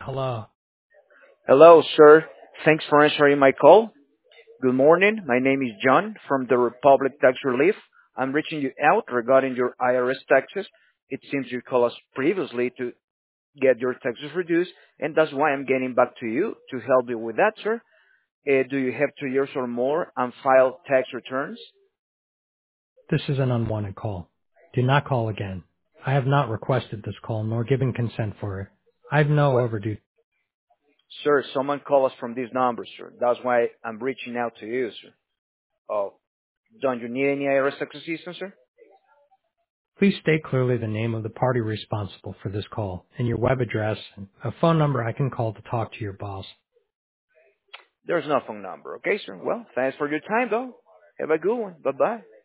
Hello. Hello, sir. Thanks for answering my call. Good morning. My name is John from the Republic Tax Relief. I'm reaching you out regarding your IRS taxes. It seems you called us previously to get your taxes reduced, and that's why I'm getting back to you to help you with that, sir. Do you have 2 years or more and file tax returns? This is an unwanted call. Do not call again. I have not requested this call nor given consent for it. I have no Well, overdue. sir, someone called us from this number, sir. That's why I'm reaching out to you, sir. Oh, don't you need any IRS tax assistance, sir? Please state clearly the name of the party responsible for this call and your web address and a phone number I can call to talk to your boss. There's no phone number. Okay, sir. Well, thanks for your time, though. Have a good one. Bye-bye.